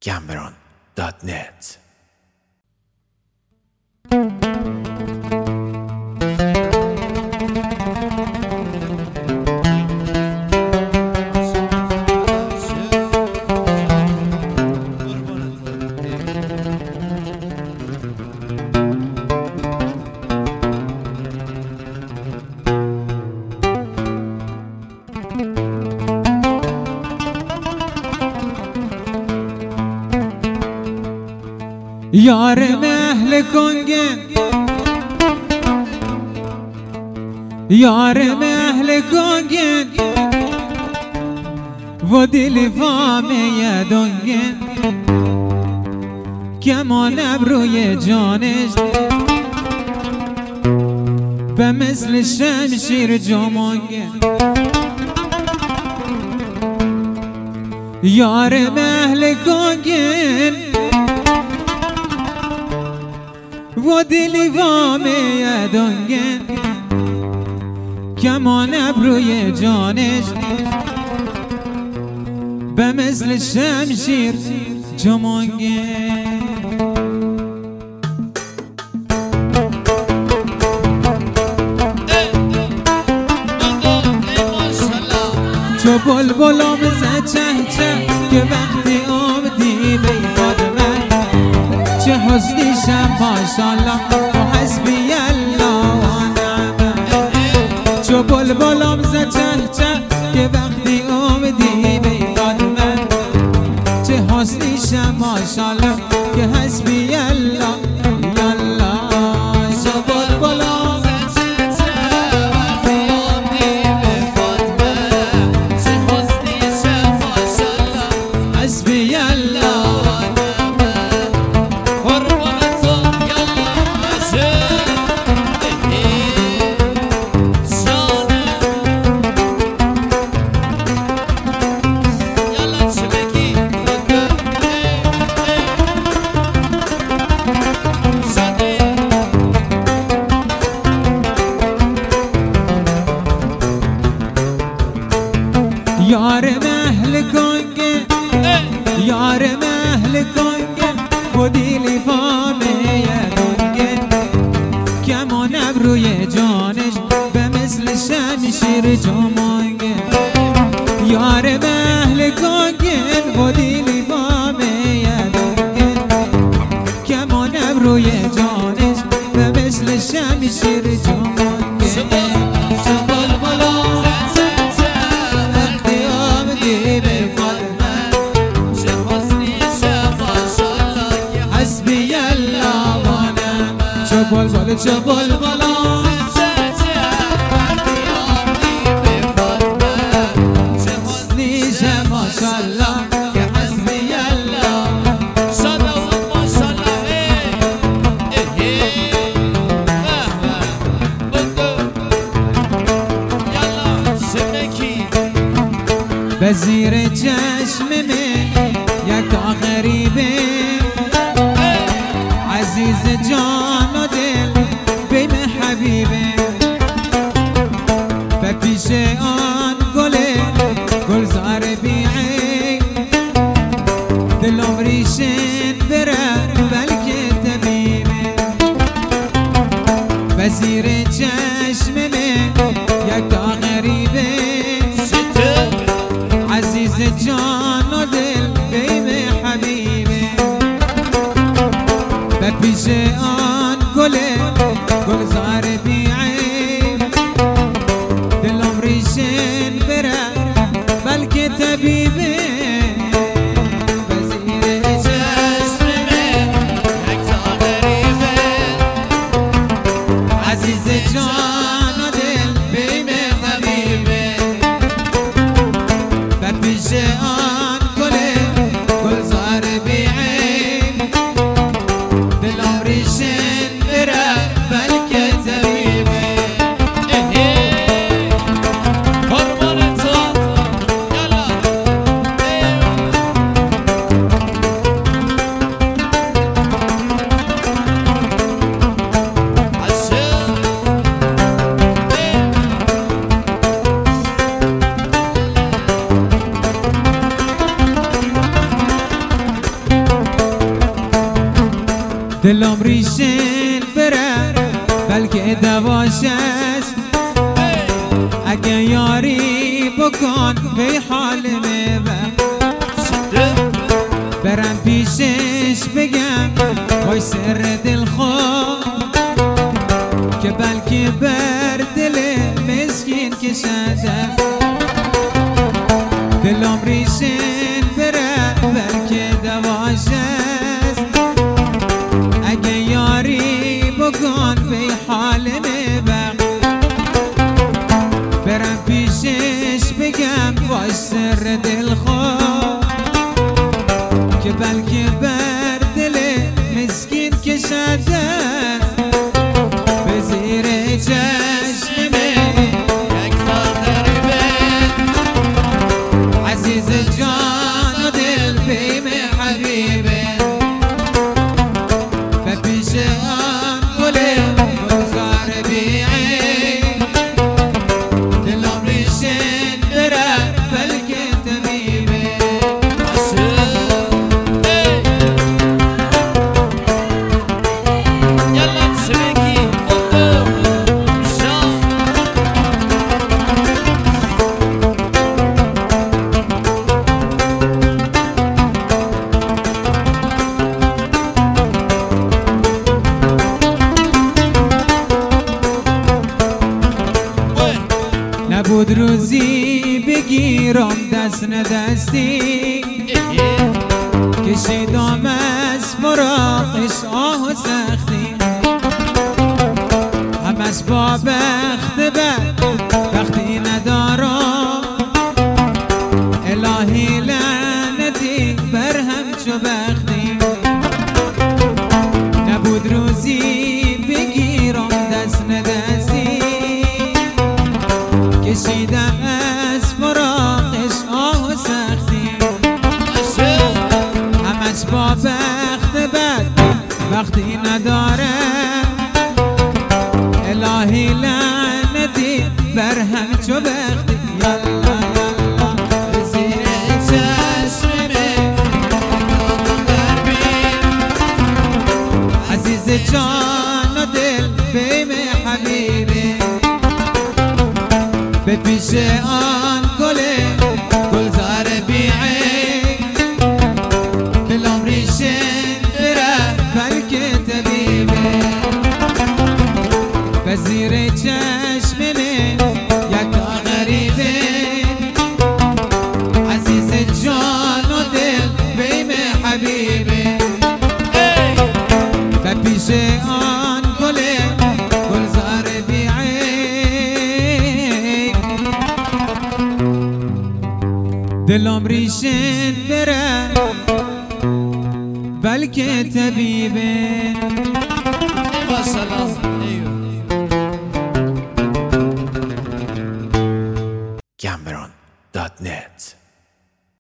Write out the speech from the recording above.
Gamberon.net. یارم اهل کنگن یارم اهل کنگن و دل فامه دنگن کمان ابروی جانش به مثل شمشیر جمانگن یارم اهل کنگن و دلی وامه دنگن کمان ابروی جانش به مثل شمشیر جمانگن چو بلبلام زد چه چه که وقتی آمدی بی فاطمه چه حسنی شم ماشالله و حسبی الله و نعمه چو بلبلام زد چه چه که وقتی آمدی بی فاطمه چه حسنی شم ماشالله که حسبی الله یالله چو بلبلام زد چه چه وقتی آمدی بی فاطمه چه حسنی شم ماشالله حسبی الله یارم اهل کنگن یارم اهل کنگن و دیلی فامه دنگن کمان ابروی جانش به مثل شمشیر جمانگن یارم اهل کنگن و دیلی فامه دنگن کمان ابروی جانش به مثل شمشیر جمانگن بلبل چه بلبلا چه حسنی چه ماشالله که حسبی الله صدا و ماشالله به زیر چشم من یک غریبه عزیز جان و دل بیم حبیبه به پیش آن گلزار بیعی دلم ریشن بره بلکه طبیبه به زیر چشم من یک غریبه عزیز جان و دل بیم حبیبه به پیش آن گلزار بیعی دلم ریشن بره بلکه طبیبه به زیر چشم من یک غریبه عزیز جان دلم ریشن بره بلکه دواشش اگه یاری بکن به حال میبر برم پیشش بگم وای سر دل خود که بلکه بر دل مسکین کشده دلم ریشن بره بلکه دواشش اگه یاری بکن به حال میبر برم پیشش بگم وای سر دل خود که بلکه بر دل مسکین کشده به زیر چشم یک سال غریبه عزیز جان و دل بیم حبیبه و پیش آن گل گلزار بیعه دلم ریشن بره بلکه طبیبه نبود روزی بگیرم دست ندستی کشیدم از فراقش آه و سختی همش با بخت بد وقتی ندارم الهی لعنتی بر همچو بختی نبود روزی بگیرم دست ندستی کشیدم از فراقش آه و سختی همش با بخت بد وقتی نداره الهی لعنتی بر همچو بختی یالا یالا زیر چشم عزیز جان و دل بیم حبیبی به پیش آن گل گلزار بیعه دلم ریشن بره بلکه طبیبه به زیر چشم یک غریبه عزیز جان و دل بیم حبیبه به پیش آن گل گلزار بیعه دلم ریشن بره بلکه طبیبه.